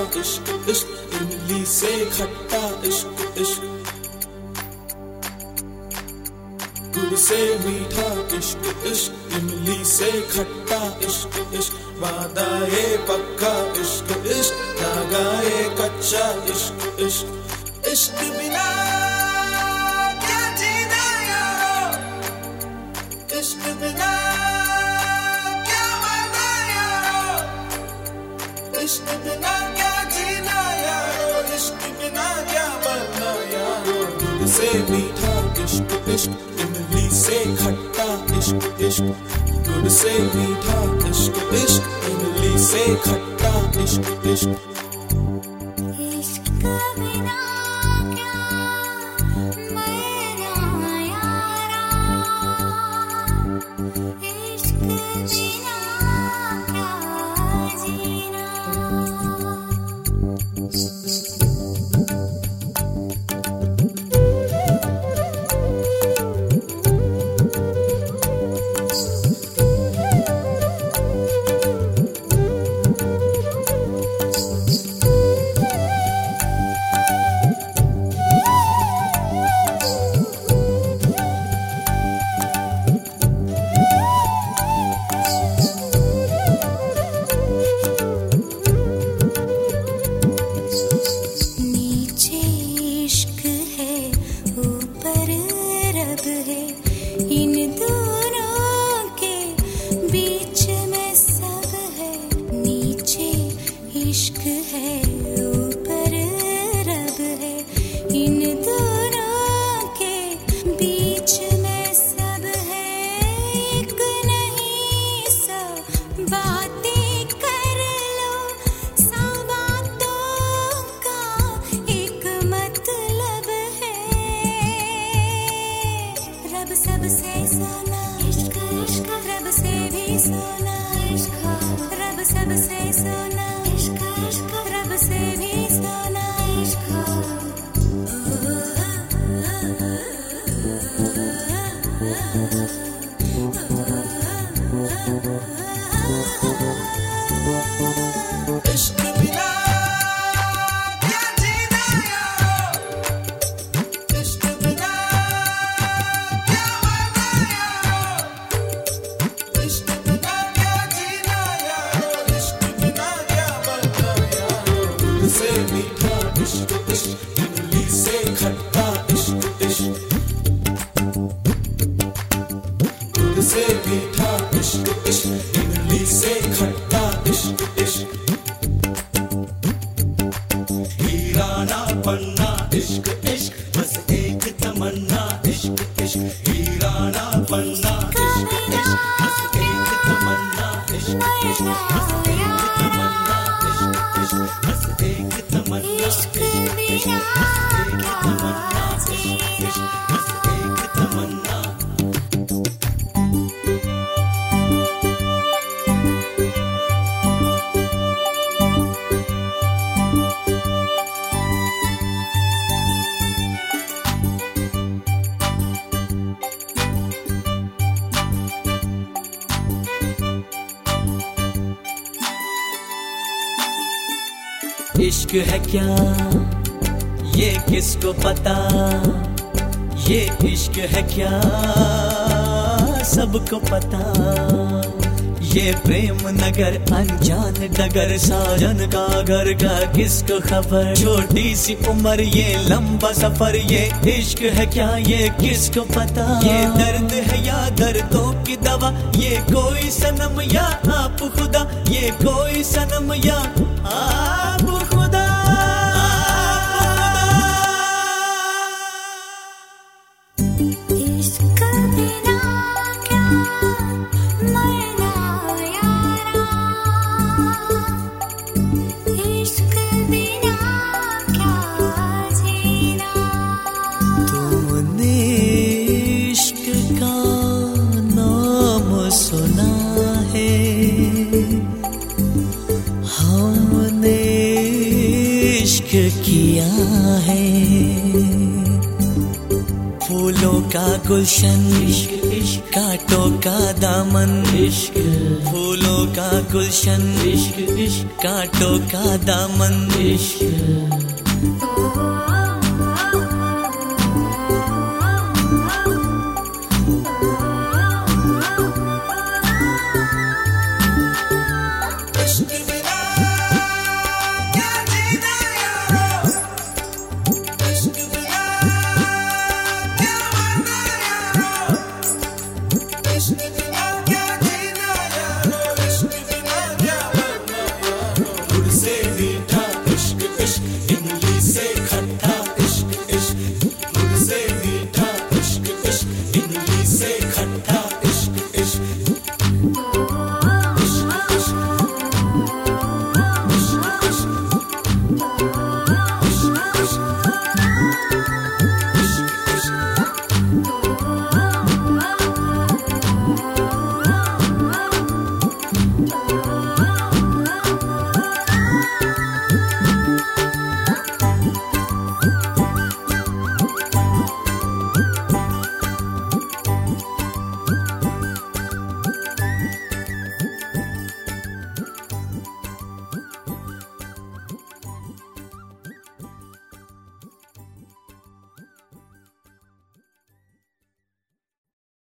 इश्क इश्क, इमली से खट्टा इश्क इश्क, गुड़ से मीठा इश्क इश्क, इमली से खट्टा इश्क इश्क, वादा ये पक्का इश्क इश्क, धागा ये कच्चा इश्क इश्क, इश्क बिना क्या जीना यारो, इश्क बिना क्या मरना यारो, इश्क बिना क्या जीना यारो, इश्क बिना क्या मरना यारो। गुड़ से मीठा इश्क इश्क, इमली से खट्टा इश्क इश्क, गुड़ से मीठा इश्क इश्क, इमली से खट्टा इश्क इश्क। इश्क बिना क्या मरना यारा, इश्क बिना क्या जीना। इश्क है ऊपर रब है, इन दोनों के बीच में सब है। एक नहीं सौ बातें कर लो, सौ बातों का एक मतलब है। रब सबसे सोना इश्क इश्क, रब से भी सोना इश्क, रब सबसे सोना इश्क इश्क, रब से भी सोना इश्क। इश्क बिना क्या जीना यारो, इश्क बिना क्या मरना यारो, इश्क बिना क्या जीना यारो, इश्क बिना क्या मरना यारो। गुड़ से मीठा इश्क इश्क, इमली से खट्टा इश्क इश्क, गुड़ से मीठा इश्क इश्क, इमली से खट्टा इश्क इश्क। हीरा ना बनना इश्क इश्क, बस एक तमन्ना इश्क इश्क, हीरा ना बनना इश्क इश्क, बस एक तमन्ना इश्क इश्क, बस एक तमन्ना इश्क इश्क, बस एक तमन्ना इश्क इश्क, बस एक तमन्ना इश्क इश्क, बस एक तमन्ना। इश्क है क्या ये किसको पता, ये इश्क है क्या सबको पता। ये प्रेम नगर अनजान डगर, साजन का घर का किसको खबर। छोटी सी उम्र ये लंबा सफर, ये इश्क है क्या ये किसको पता। ये दर्द है या दर्दों की दवा, ये कोई सनम या आप खुदा, ये कोई सनम या आप खुदा। इश्क बिना क्या मरना यारा, इश्क बिना क्या जीना। तुमने इश्क का नाम सुना है, हमने इश्क किया है। फूलों का गुलशन, कांटों का दामन, फूलों का गुलशन, कांटों का दामन।